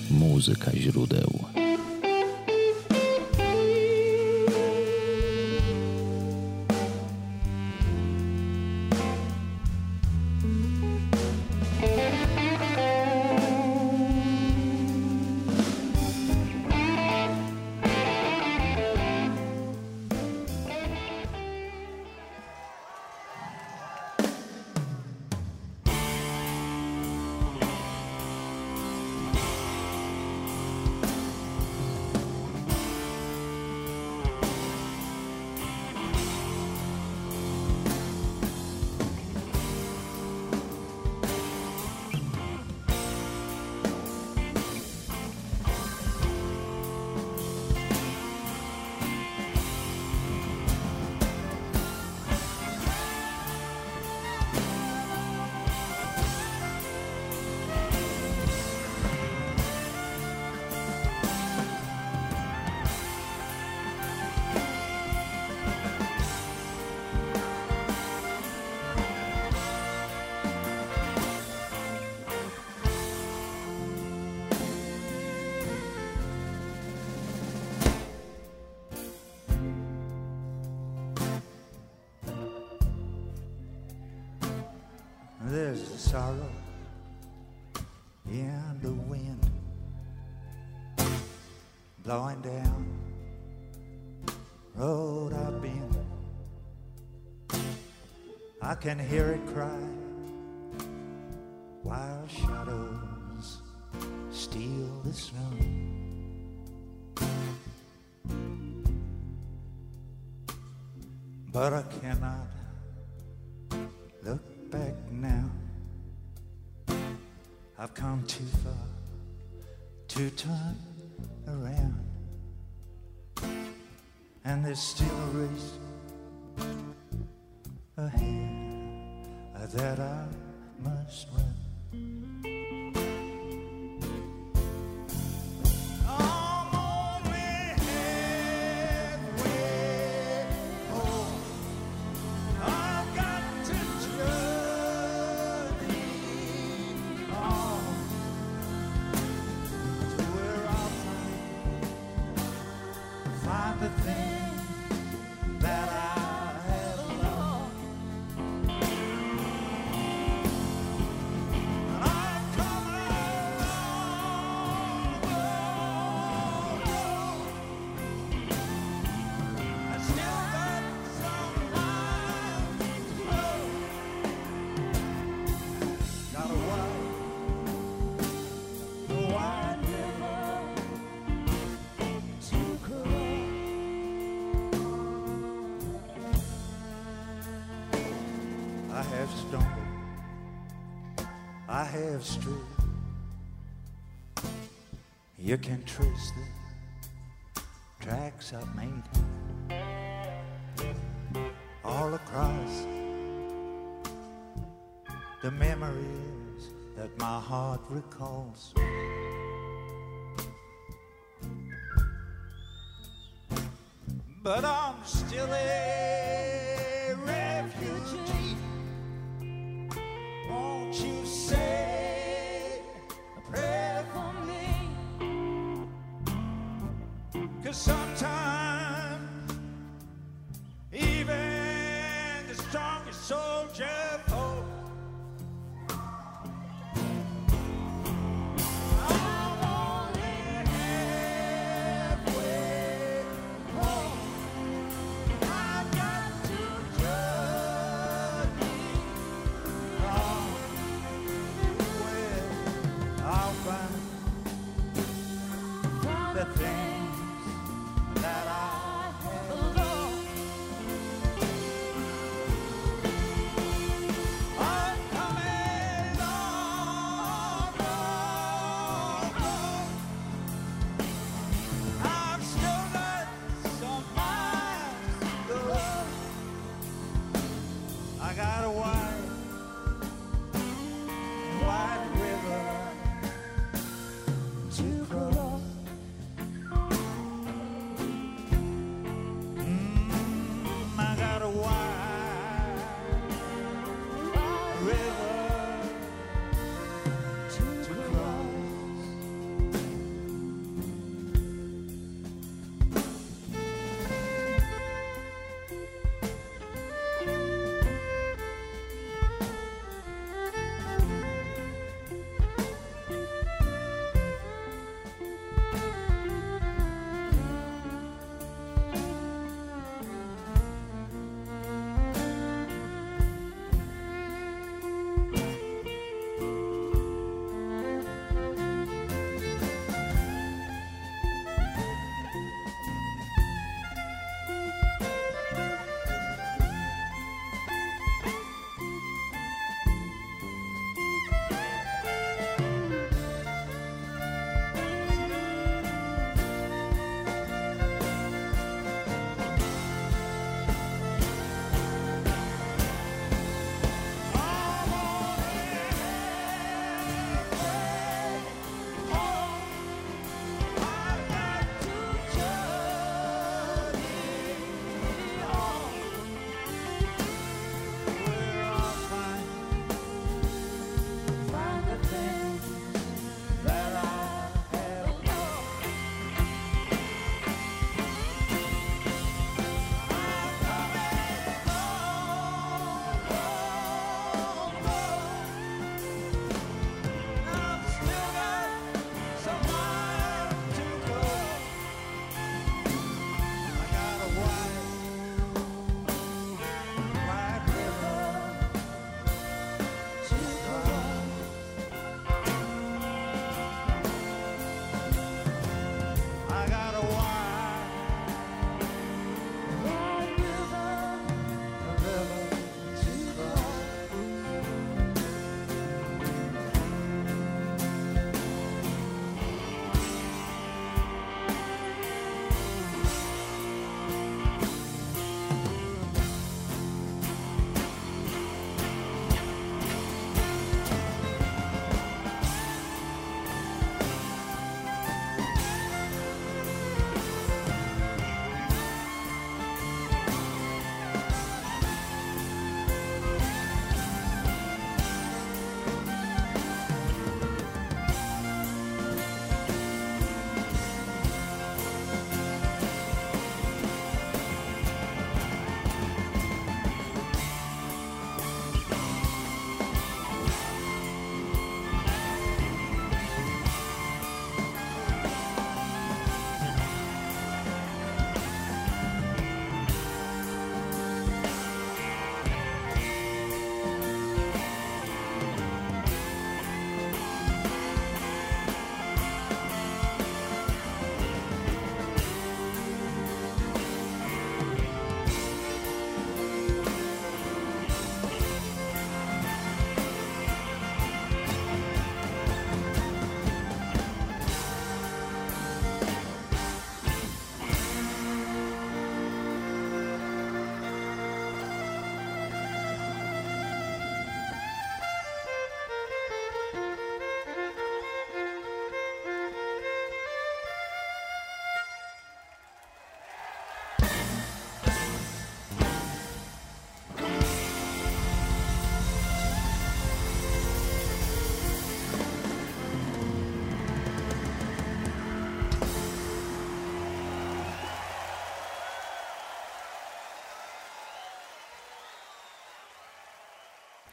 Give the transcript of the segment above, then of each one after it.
Muzyka źródeł. There's a sorrow in the wind blowing down road I've been. I can hear it cry while shadows steal the snow. But I cannot look back now. I've come too far to turn around, and there's still a race ahead that I must run. I have strayed. You can trace the tracks I've made all across the memories that my heart recalls. But I'm still a refugee. Won't you say a prayer for me? 'Cause sometimes even the strongest soldier falls.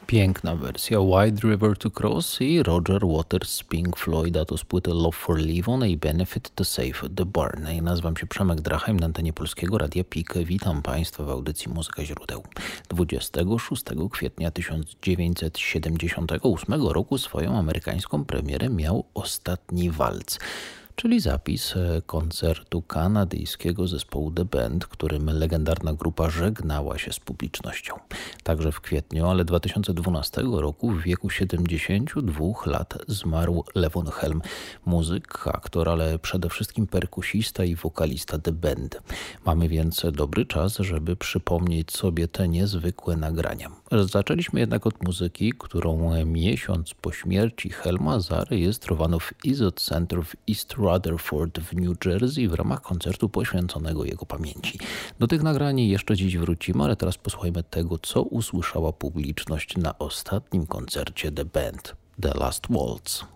Piękna wersja Wide River to Cross i Roger Waters z Pink Floyda to z płyty Love for Livon i Benefit to Save the Barn. Ja nazywam się Przemek Drachheim, na antenie Polskiego Radia PIK. Witam Państwa w audycji Muzyka Źródeł. 26 kwietnia 1978 roku swoją amerykańską premierę miał Ostatni walc, czyli zapis koncertu kanadyjskiego zespołu The Band, którym legendarna grupa żegnała się z publicznością. Także w kwietniu, ale 2012 roku w wieku 72 lat zmarł Levon Helm, muzyk, aktor, ale przede wszystkim perkusista i wokalista The Band. Mamy więc dobry czas, żeby przypomnieć sobie te niezwykłe nagrania. Zaczęliśmy jednak od muzyki, którą miesiąc po śmierci Helma zarejestrowano w Izot Center w East Rutherford w New Jersey w ramach koncertu poświęconego jego pamięci. Do tych nagrań jeszcze dziś wrócimy, ale teraz posłuchajmy tego, co usłyszała publiczność na ostatnim koncercie The Band, The Last Waltz.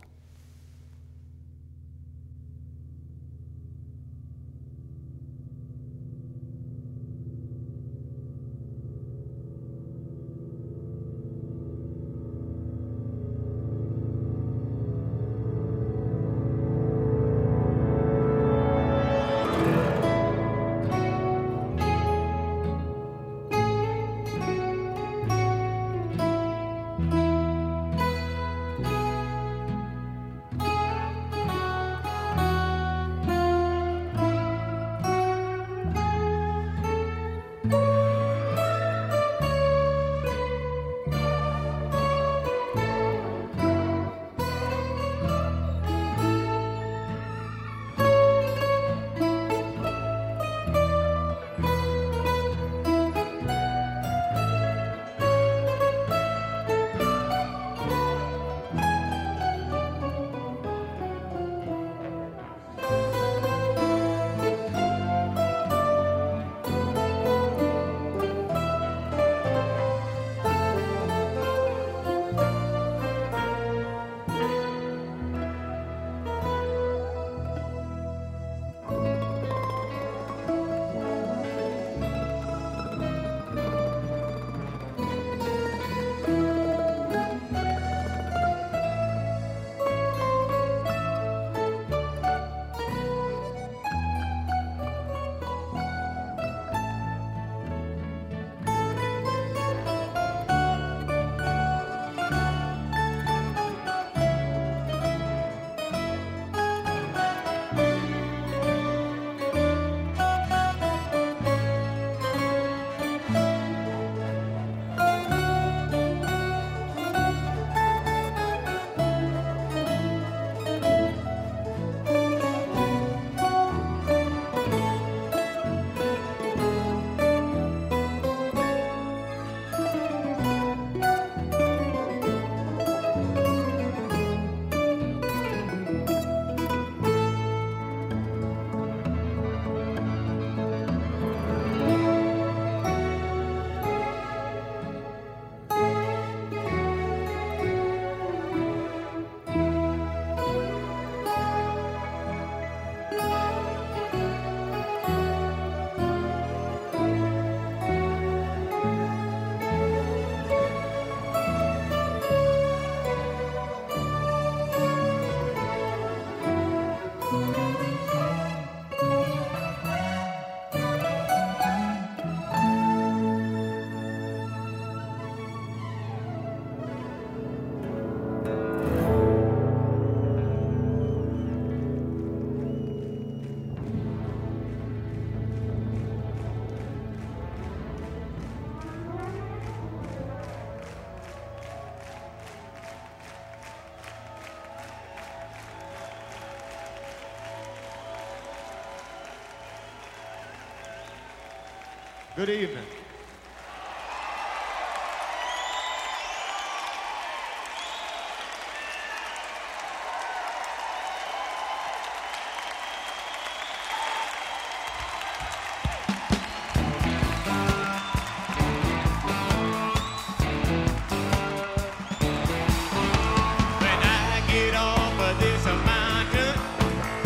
Good evening.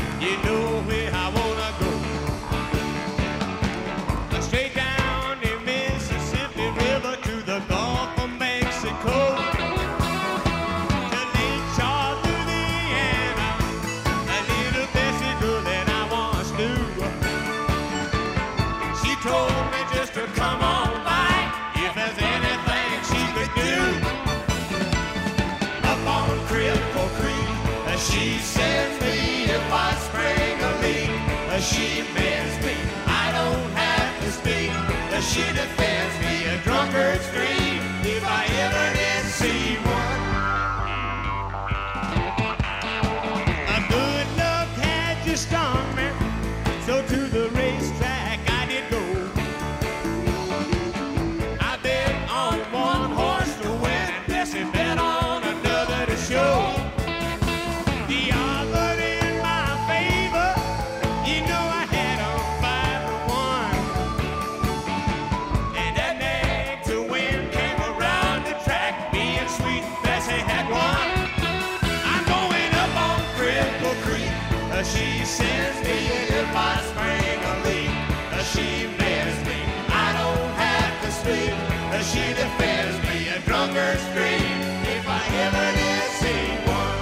Straight down the She sends me if I spring a leak. She bends me, I don't have to speak. She defends me a drunkard's dream if I ever did see one. A good luck had just stung me, so to the racetrack I did go. I bet on one horse to win and Bessie bet on another to show. The odds were in my favor, you know I had 'em 5-1. And that night to win came around the track, me and Sweet Bessie had won. I'm going up on Cripple Creek, she sends me if I spring a leak. She bends me, I don't have to speak. She defends me a drunkard's dream if I ever did see one.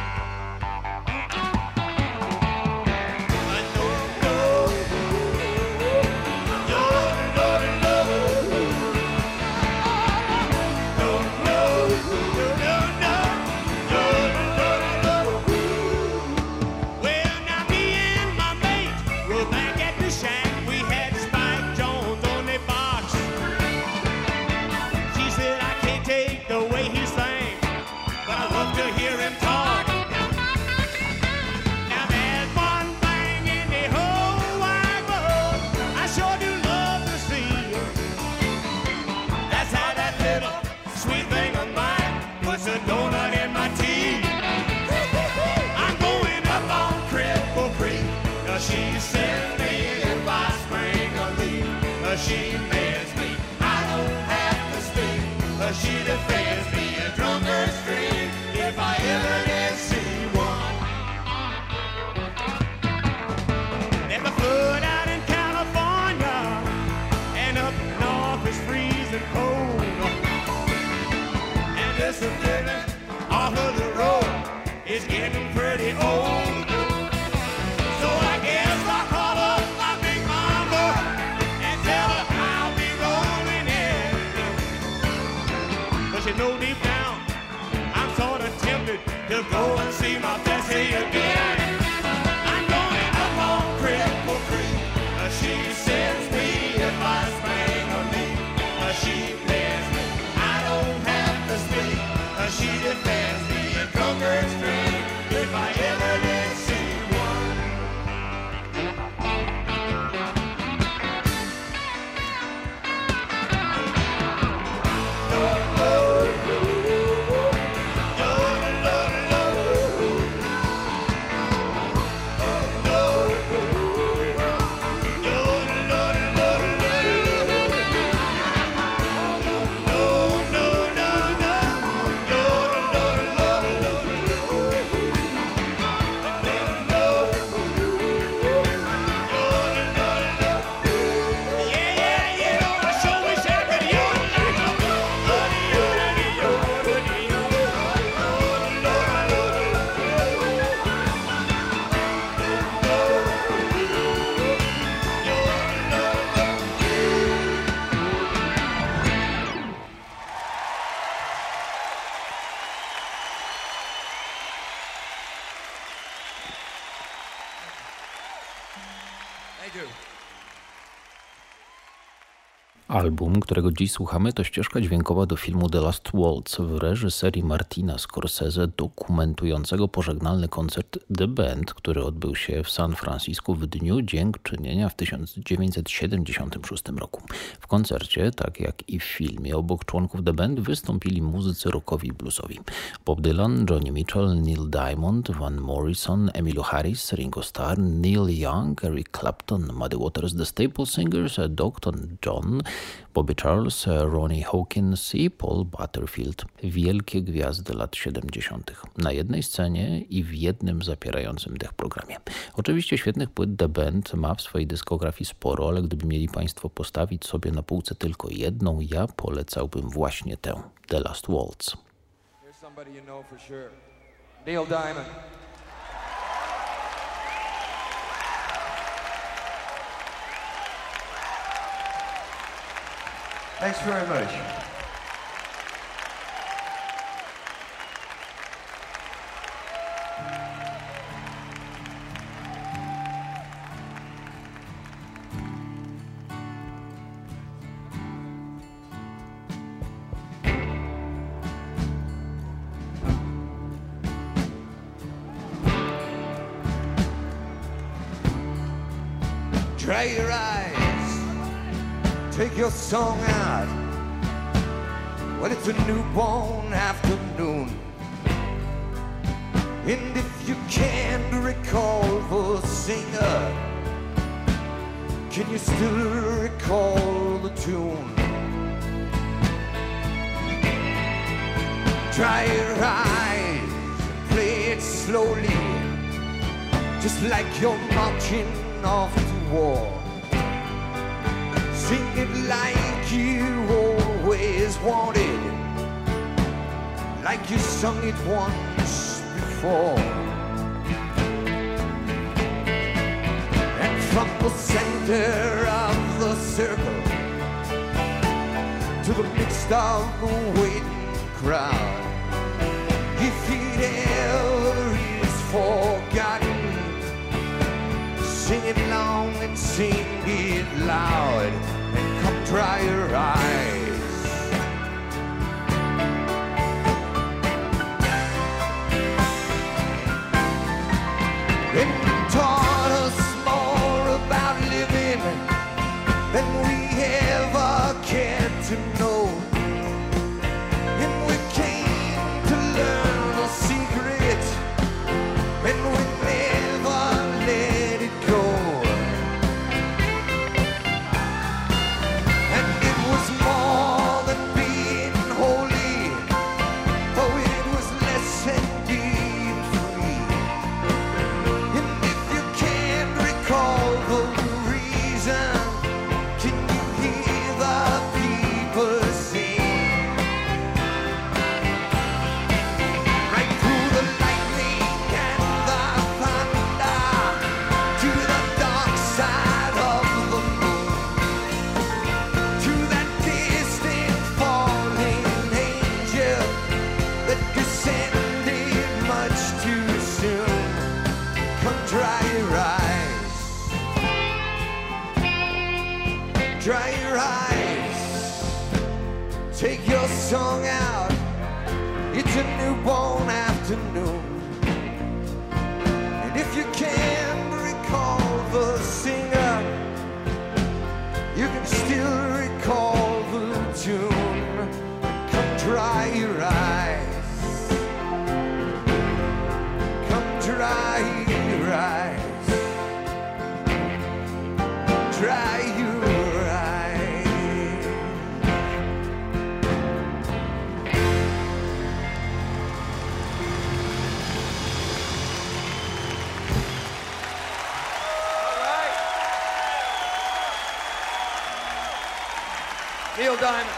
Well, now me and my mate were back at the shack. We had Spike Jones on the box. She said, I can't take the way he sang, but I love to hear him talk. Now there's one thing in the whole wide world I sure do love to see. That's how that little sweet thing of mine puts a donut in my tea. I'm going up on Cripple Creek. She sends me if I spring a leak. She bends me, I don't have to speak. She defends me a drunkard's dream if I ever did see one. There's a flood out in California, and up north it's freezing cold. And this forgiveness off of the road is getting pretty old. So I guess I'll call up my big mama and tell her I'll be rolling in. But you know deep down, I'm sort of tempted to go and see my Bessie again. I'm going up on Cripple Creek. She sends me if I spring a leak. She bends me, I don't have to speak. She defends me a drunkard's dream if I ever did see one. Album, którego dziś słuchamy, to ścieżka dźwiękowa do filmu The Last Waltz w reżyserii Martina Scorsese, dokumentującego pożegnalny koncert The Band, który odbył się w San Francisco w Dniu Dziękczynienia w 1976 roku. W koncercie, tak jak i w filmie, obok członków The Band wystąpili muzycy rockowi i bluesowi. Bob Dylan, Joni Mitchell, Neil Diamond, Van Morrison, Emmylou Harris, Ringo Starr, Neil Young, Eric Clapton, Muddy Waters, The Staple Singers, Dr. John, Bobby Charles, Ronnie Hawkins i Paul Butterfield. Wielkie gwiazdy lat 70. na jednej scenie i w jednym zapierającym dech programie. Oczywiście świetnych płyt The Band ma w swojej dyskografii sporo, ale gdyby mieli Państwo postawić sobie na półce tylko jedną, ja polecałbym właśnie tę, The Last Waltz. Here's somebody you know for sure. Neil Diamond. Thanks very much. Dry your eyes, take your song out. Well, it's a newborn afternoon, and if you can't recall the singer, can you still recall the tune? Dry your eyes, play it slowly, just like you're marching off to war. Sing it like you always wanted, like you sung it once before. And from the center of the circle to the midst of the waiting crowd, if it ever is forgotten, sing it long and sing it loud, and come dry your eyes. It taught us more about living than we ever cared to know. And we came to learn a secret, and we never let it go. And it was more than being holy, oh, it was less than being free. And if you can't recall the reason, can you hear the people sing? Right through the lightning and the thunder, to the dark side of the moon, to that distant falling angel that descended much too soon. Come dry your eyes, dry your eyes, take your song out. It's a newborn afternoon, and if you can't recall the singer, you can still recall the tune. Come dry your eyes, come dry your eyes, dry your eyes. All right. Neil Diamond.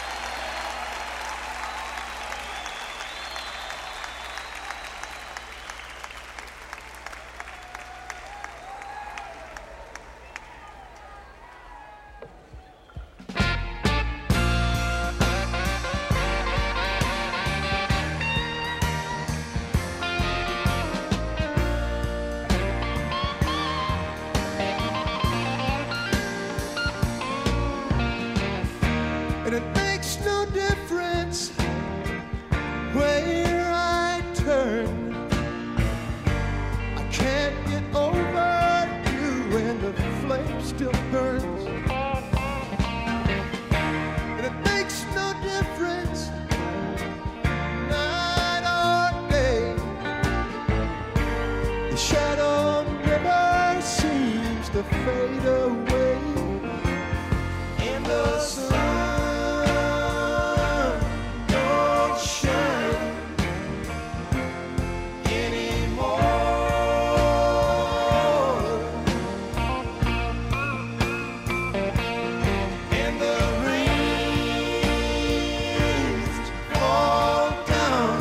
And it makes no difference where I turn. I can't get over you, and the flame still burns. And it makes no difference night or day. The shadow never seems to fade away. And the sun don't shine anymore. And the rains fall down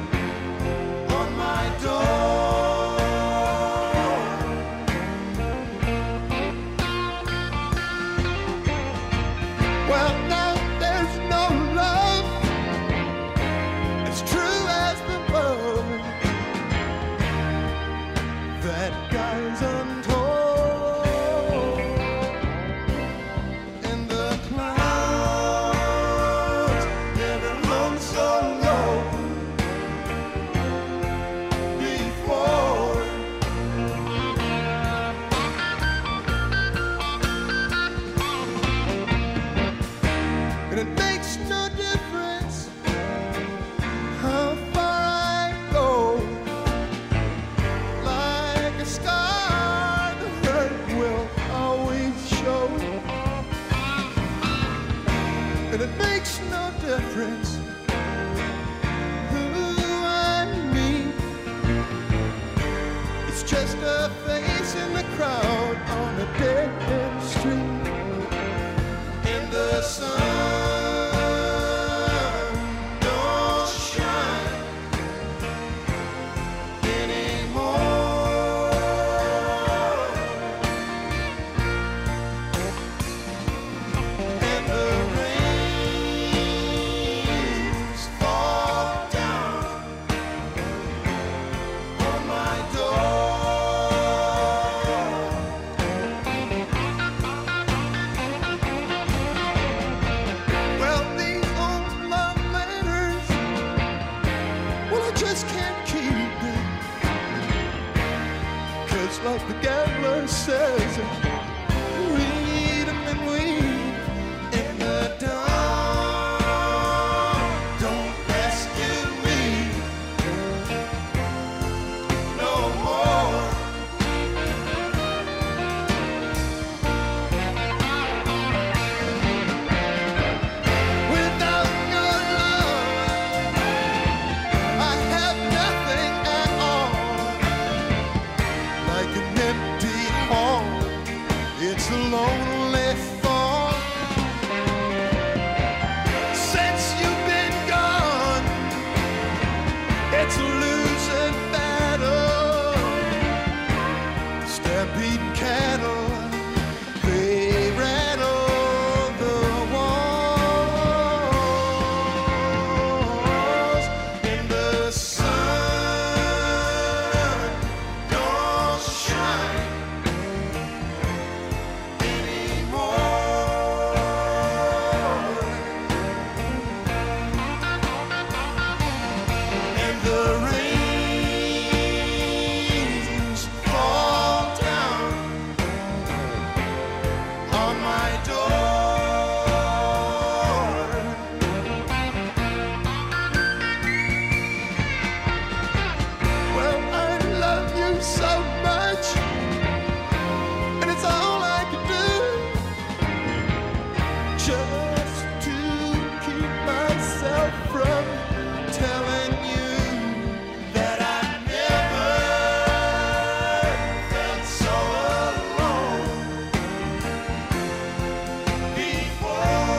on my door. reference who I mean. It's just a face in the crowd on a dead-end street. In the sun don't shine anymore, and the rains fall down on my door. Well, these old love letters, well, I just can't keep them. 'Cause like the gambler says, read 'em and weep in the dawn. Don't rescue me no more. Without your love, I have nothing at all. Like an empty hall, it's a lonely fall. Since you've been gone, it's a losing battle. Stampeding cattle, they rattle the walls. In the sun don't shine anymore, and the rains fall down on my door. Well, I love you so much, and it's all I can do just to keep myself from telling you that I never felt so alone before.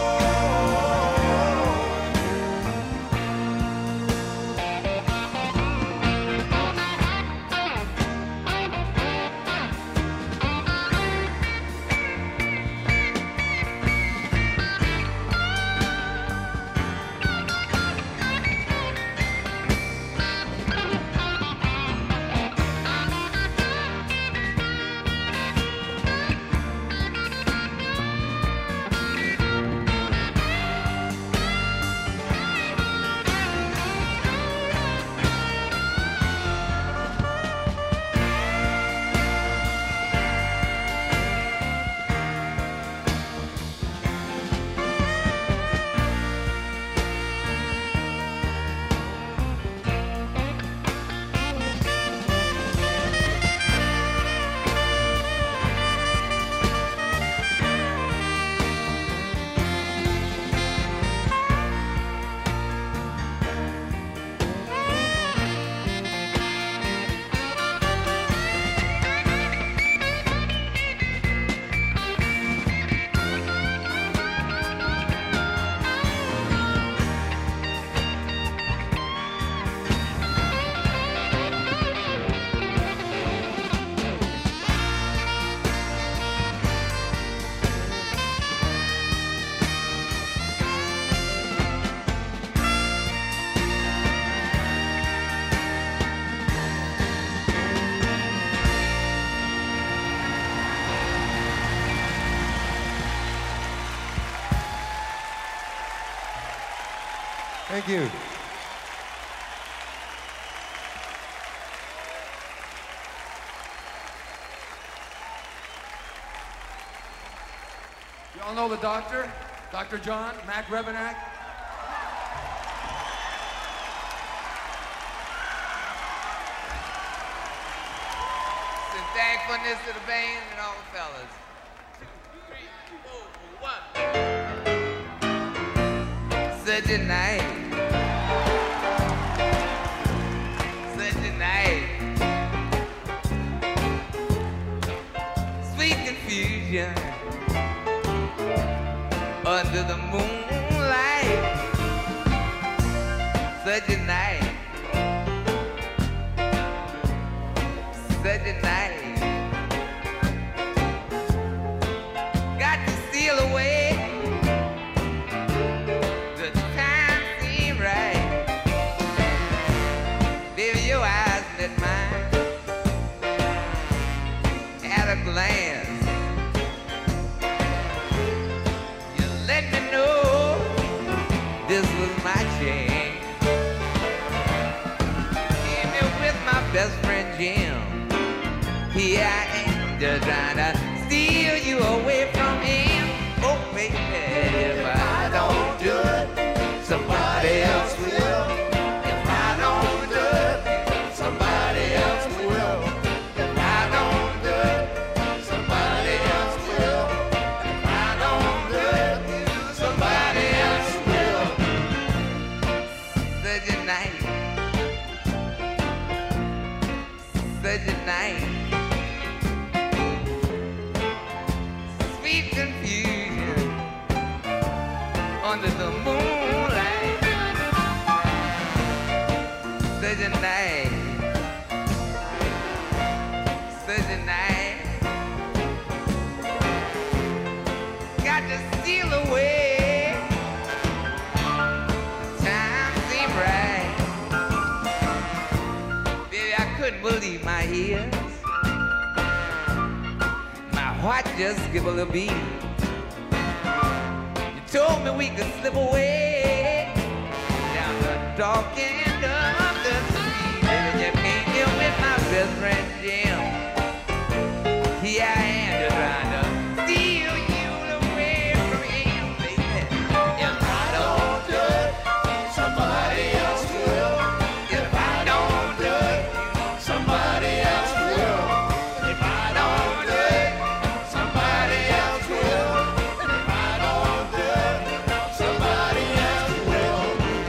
Thank you. You all know the doctor? Dr. John Mac Rebenak? Some thankfulness to the band and all the fellas. 2, 3, 4, 1. Such a night. Such a night. Sweet confusion under the moonlight. Such a night. Such a night. Got to steal away. The time seemed right. Baby, your eyes met mine at a glance. You let me know this was my chance. Came here with my best friend Jim. Here I am, just trying to steal you away from him. Oh, baby, if I don't do it, somebody else will. If I don't do it, somebody else will. If I don't do it, somebody else will. If I don't do it, somebody else will. Such a night. Such a night. Sweet confusion under the moonlight. Such a night. Such a night. Got to steal away. Time seemed right. Baby, I couldn't believe my ears. My heart just gave a little beat. You told me we could slip away down the dark end of the street. Baby, you came here with my best friend Jim. Here I am just trying to steal you away from him, baby. If I don't do it, somebody else will. If I don't do it, somebody else will. If I don't do it, somebody else will. If I don't do it, somebody else will.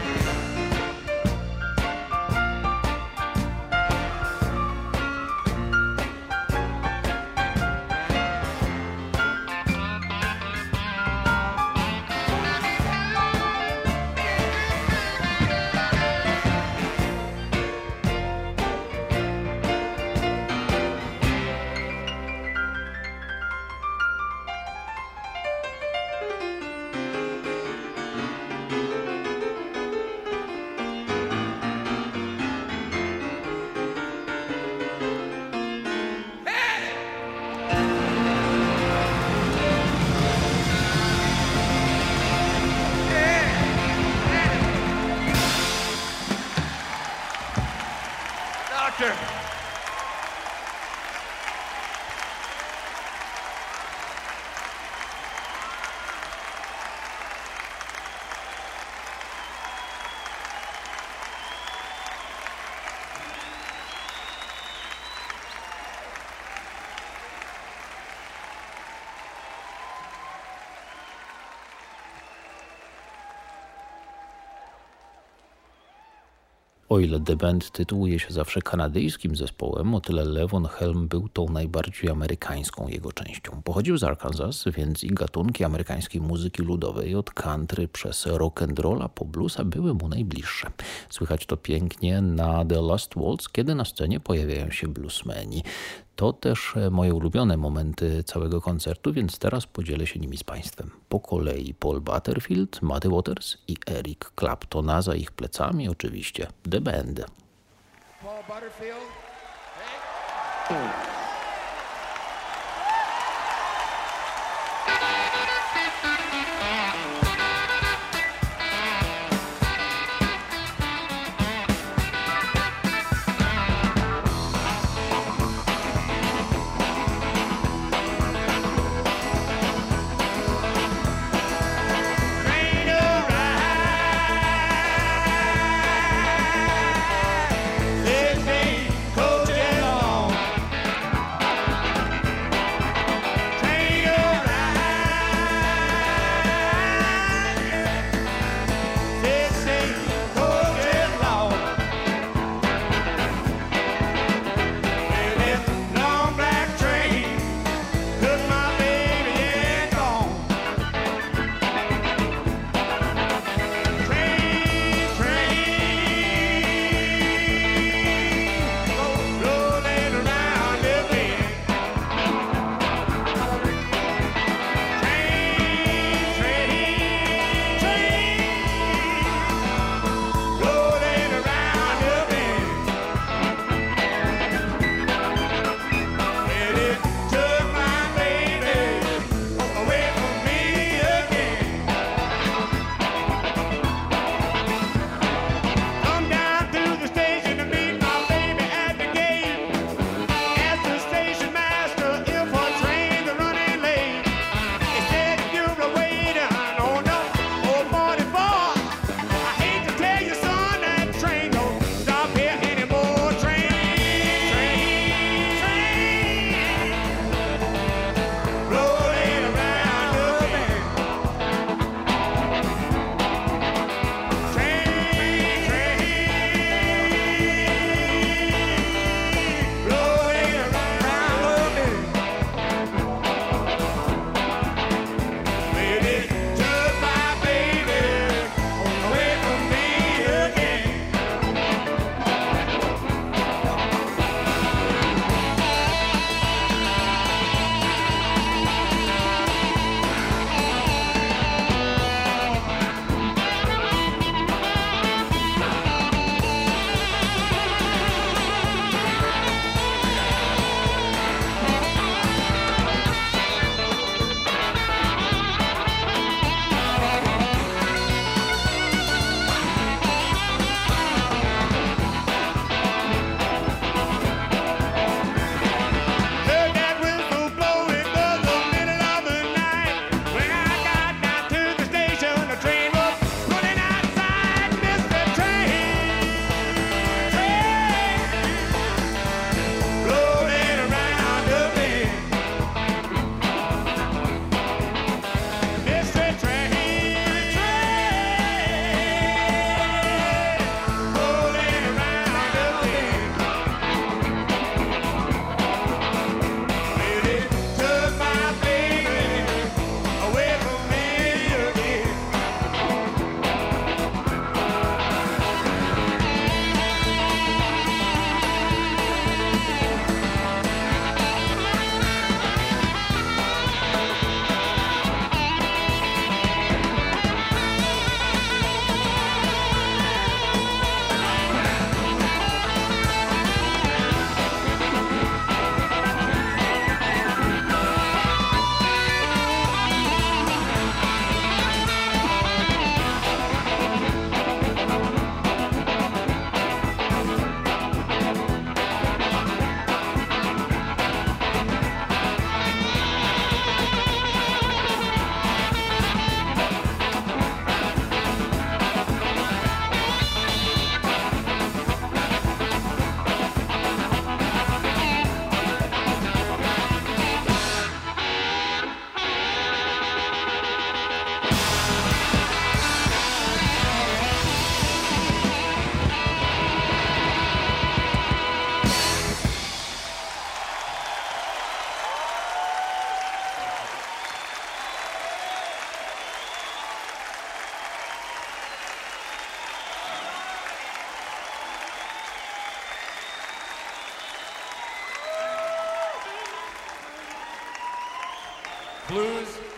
Doctor. O ile The Band tytułuje się zawsze kanadyjskim zespołem, o tyle Levon Helm był tą najbardziej amerykańską jego częścią. Pochodził z Arkansas, więc i gatunki amerykańskiej muzyki ludowej od country przez rock and rolla po bluesa były mu najbliższe. Słychać to pięknie na The Last Waltz, kiedy na scenie pojawiają się bluesmeni. To też moje ulubione momenty całego koncertu, więc teraz podzielę się nimi z Państwem. Po kolei Paul Butterfield, Muddy Waters i Eric Clapton, a za ich plecami oczywiście The Band. Paul Butterfield. Hey.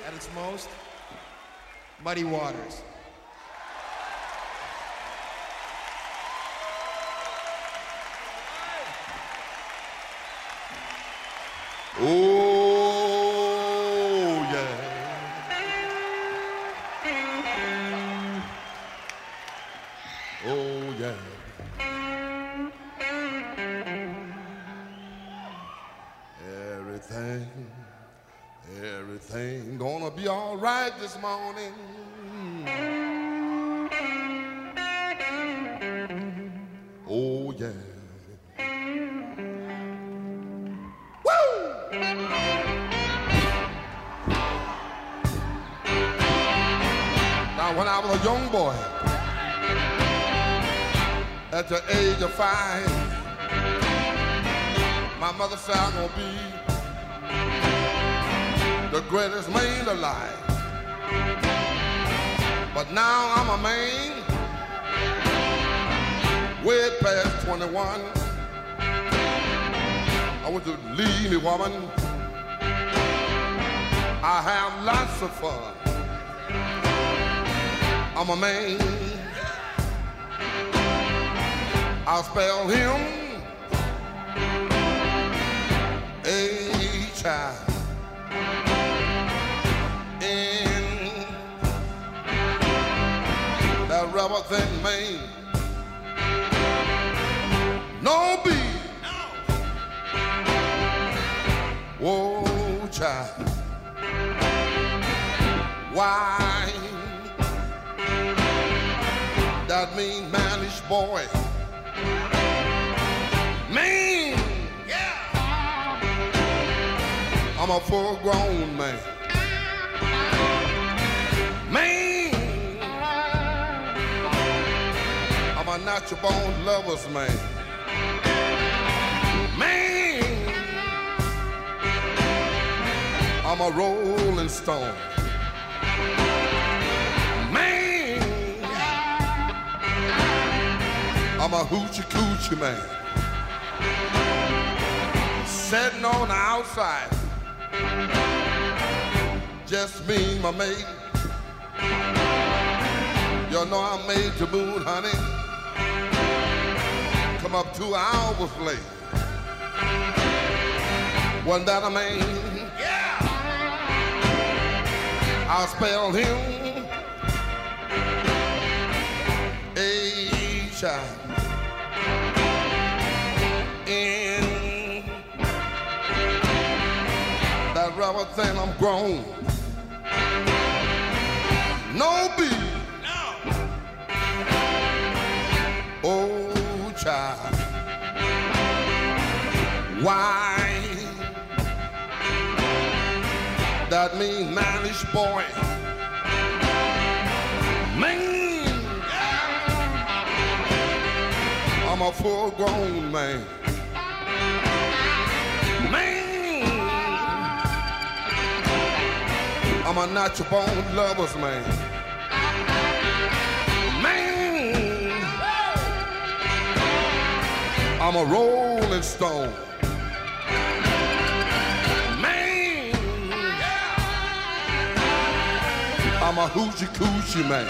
at its most, Muddy Waters. Oh, yeah. Oh, yeah. Everything gonna be all right this morning. Oh, yeah. Now, when I was a young boy, at the age of 5, my mother said I'm gonna be the greatest man alive. But now I'm a man, way past 21. I want you to leave me, woman. I have lots of fun. I'm a man. I'll spell him H-I. In that rubber thing, man. No B. Whoa, child. Why? That mean mannish boy. Man. Yeah. I'm a full-grown man. Man. I'm a natural-born lover's man. Man. I'm a rolling stone. Man. I'm a hoochie-coochie man. Sitting on the outside, just me and my mate. You know I'm made to moon, honey. Come up 2 hours late. Wasn't that a man? Yeah. I'll spell him H-I. In that rubber thing, I'm grown. No B. No. Oh, child. Why? That mean mannish boy. Man. I'm a full-grown man. Man. I'm a natural-born lover's man. Man. I'm a rolling stone. Man. I'm a hoochie-coochie man.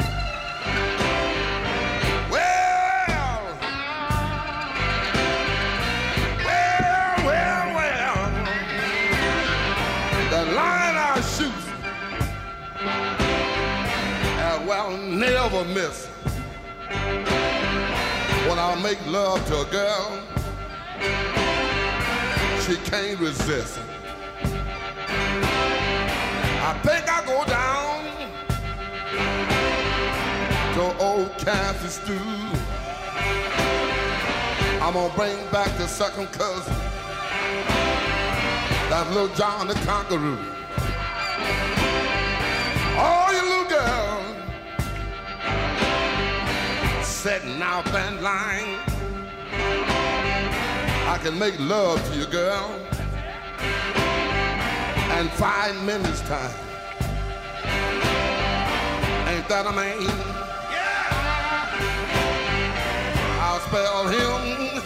Well, never miss. When I make love to a girl, she can't resist. I think I go down to old Kathy Stew. I'm gonna bring back the second cousin, that little John the Conqueror. Oh, you little girl, setting out that line. I can make love to you, girl, in 5 minutes time. Ain't that a man? Yeah. I'll spell him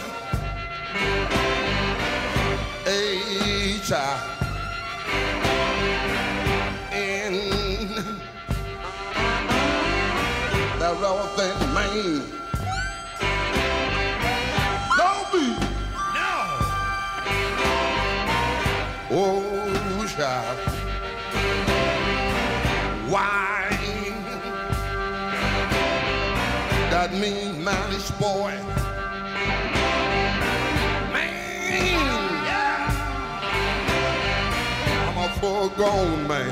H-I. that rubber thing, man. Don't be. No. Oh, child. Wine. That mean manish boy. Man. I'm a full-grown man.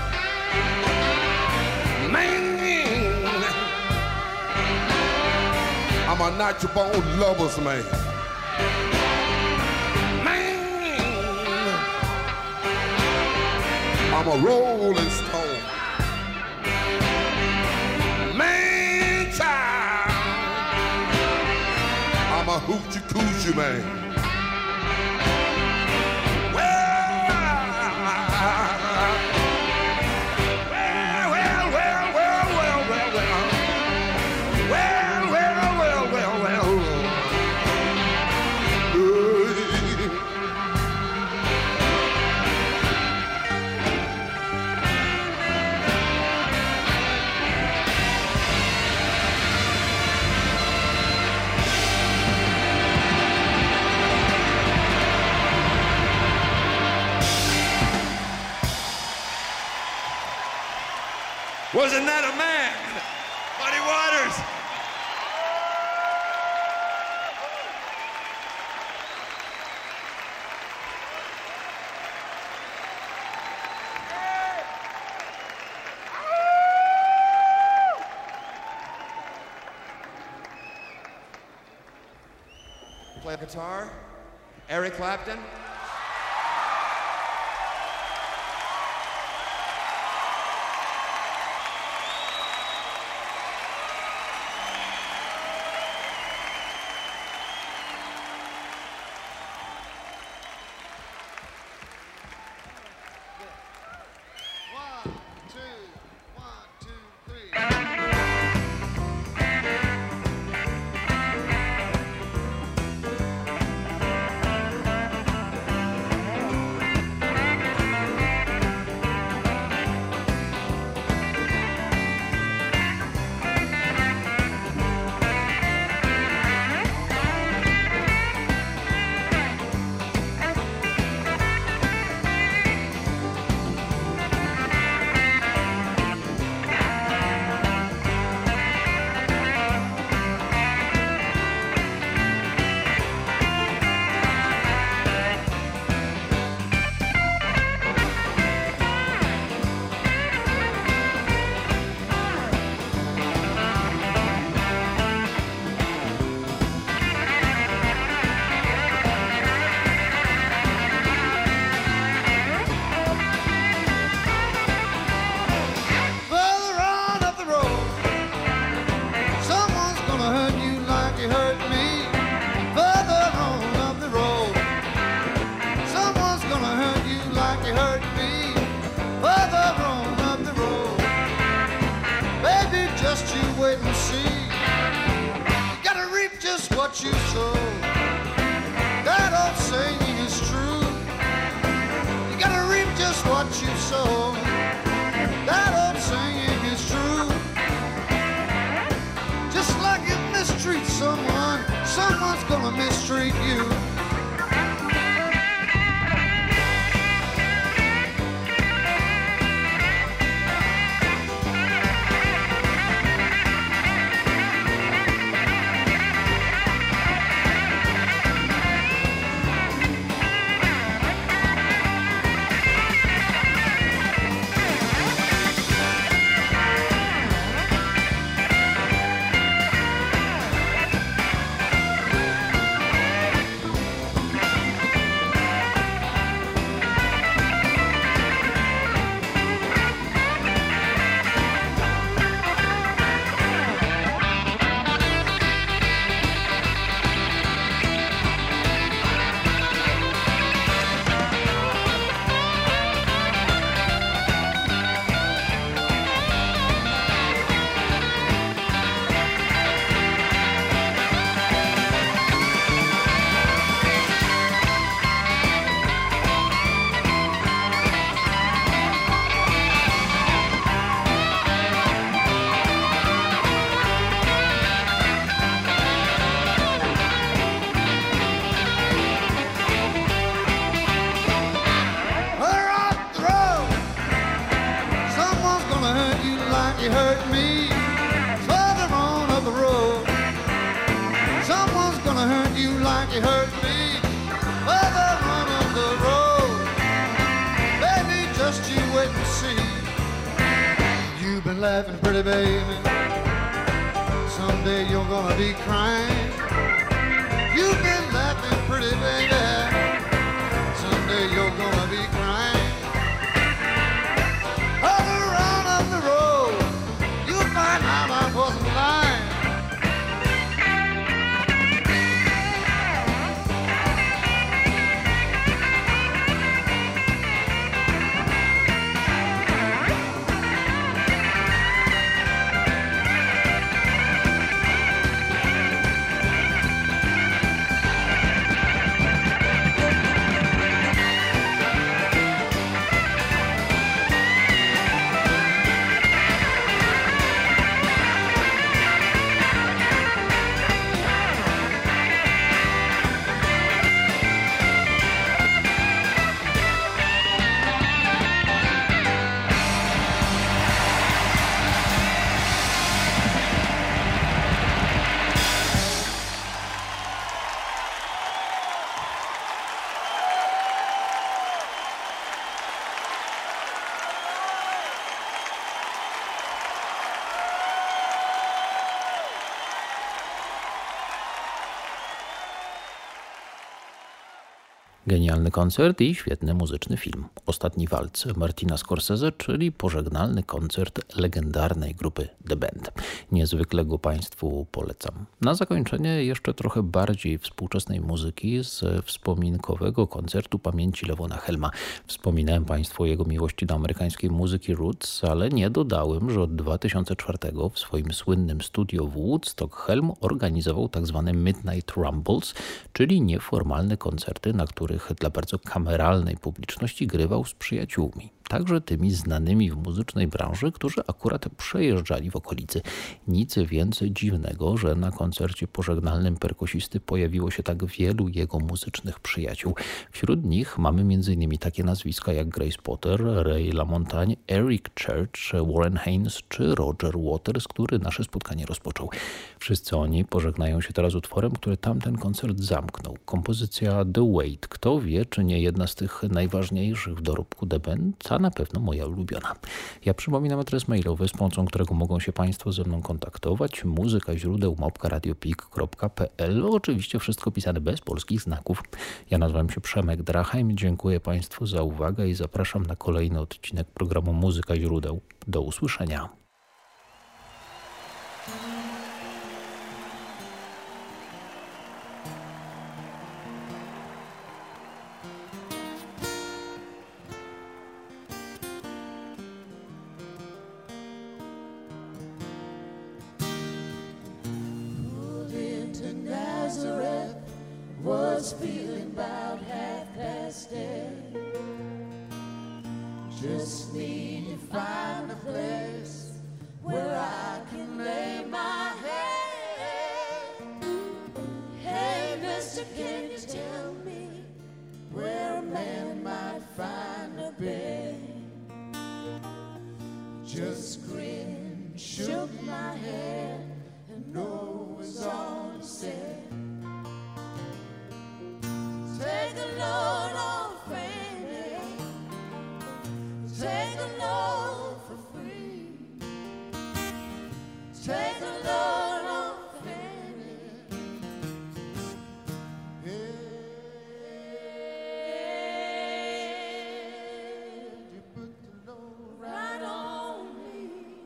Man. I'm a natural-born lover's man. Man. I'm a rolling stone. Man, child. I'm a hoochie coochie man. Wasn't that a man? Muddy Waters. Play guitar, Eric Clapton. What you sow, that old saying is true. You gotta reap just what you sow. That old saying is true. Just like you mistreat someone, someone's gonna mistreat you. laughing, pretty baby. Someday you're gonna be crying. You've been laughing, pretty baby. Someday you're gonna be crying. All around on the road, you'll find out I wasn't lying. Genialny koncert i świetny muzyczny film. Ostatni walc Martina Scorsese, czyli pożegnalny koncert legendarnej grupy The Band. Niezwykle go Państwu polecam. Na zakończenie jeszcze trochę bardziej współczesnej muzyki z wspominkowego koncertu pamięci Levona Helma. Wspominałem Państwu o jego miłości do amerykańskiej muzyki roots, ale nie dodałem, że od 2004 w swoim słynnym studio w Woodstock Helm organizował tzw. Midnight Rumbles, czyli nieformalne koncerty, na których dla bardzo kameralnej publiczności grywał z przyjaciółmi. Także tymi znanymi w muzycznej branży, którzy akurat przejeżdżali w okolicy. Nic więc dziwnego, że na koncercie pożegnalnym perkusisty pojawiło się tak wielu jego muzycznych przyjaciół. Wśród nich mamy m.in. takie nazwiska jak Grace Potter, Ray LaMontagne, Eric Church, Warren Haynes czy Roger Waters, który nasze spotkanie rozpoczął. Wszyscy oni pożegnają się teraz utworem, który tamten koncert zamknął. Kompozycja The Wait. Kto wie, czy nie jedna z tych najważniejszych w dorobku The Band, a na pewno moja ulubiona. Ja przypominam adres mailowy, z pomocą którego mogą się Państwo ze mną kontaktować. muzykaźródeł@radiopik.pl. Oczywiście wszystko pisane bez polskich znaków. Ja nazywam się Przemek Drachheim. Dziękuję Państwu za uwagę i zapraszam na kolejny odcinek programu Muzyka Źródeł. Do usłyszenia. Was feeling about 10:30. Just need to find a place where I can lay my head. Hey, mister, can you tell me where a man might find a bed? Just grinned, shook my head, and no was all he said. Take a load off Fanny, take a load for free. Take a load off Fanny. Yeah, you put the load right on me.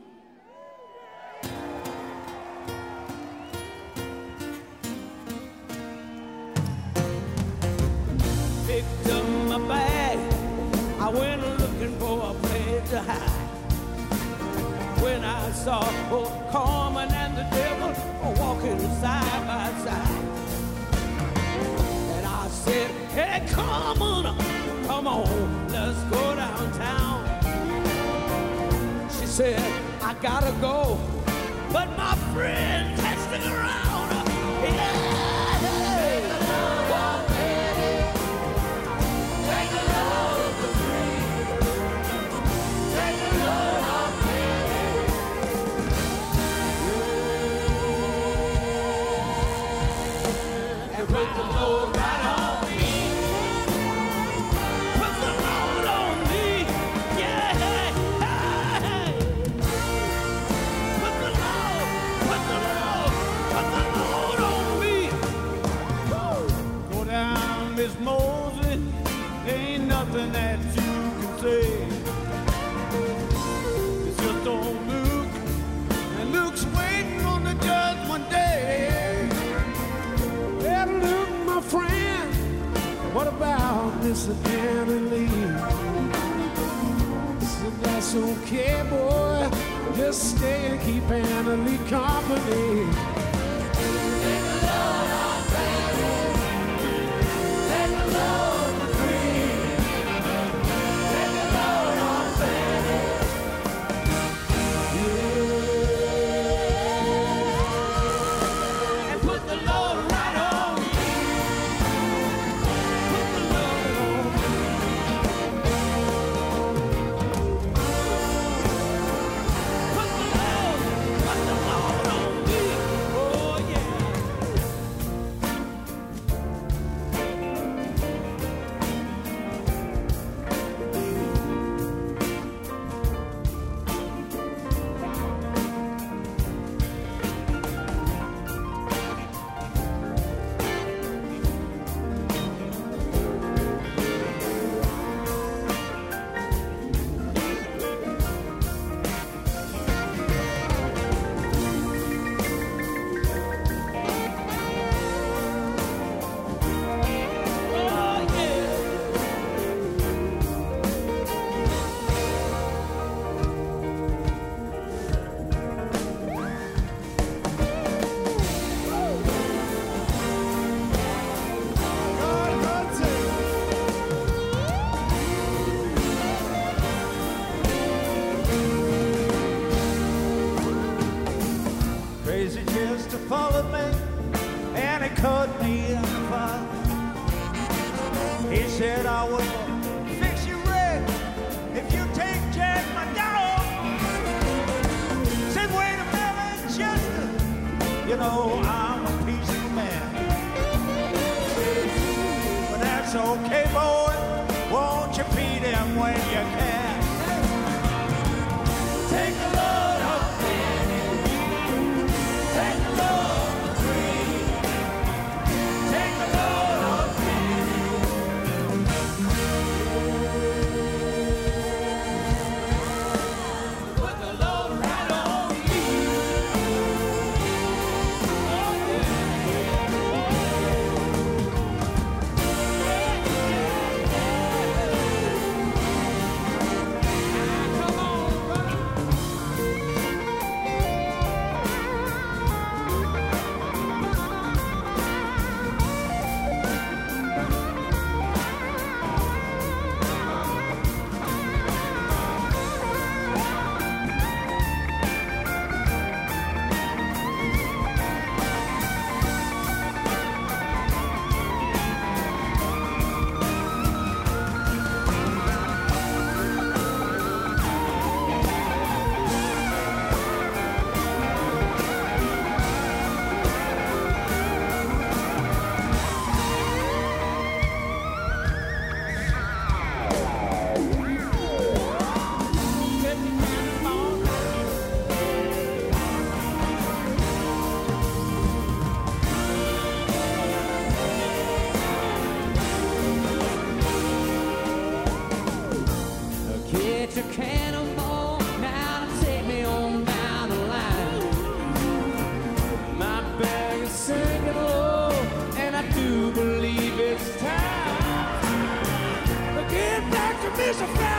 Picked up my bag, I went looking for a place to hide. When I saw both Carmen and the devil walking side by side, and I said, hey Carmen, come on, let's go downtown. She said, I gotta go, but my friend can't stick around. Yeah. Mr. Anna Lee. Said that's okay, boy. Just stay and keep Anna Lee company. Take a load off, baby. Take a load for free. Take a load off, baby. Yeah. And put the load right on me. Put the load on me. Put the load on me. Oh yeah. Oh yeah. Crazy just followed me, and he cut me on fire. He said I will fix you red if you take Jack my dog. Said wait a minute, Chester, you know I'm a peaceful man. But that's okay, boy. Won't you beat him when you can? Take a load off. Take a load for free. Take a load off me. Put the load right on me. Oh yeah. Come on, brother. Get your cannonball now and take me on down the line. My bag is sinking low, and I do believe it's time to get back to Mr.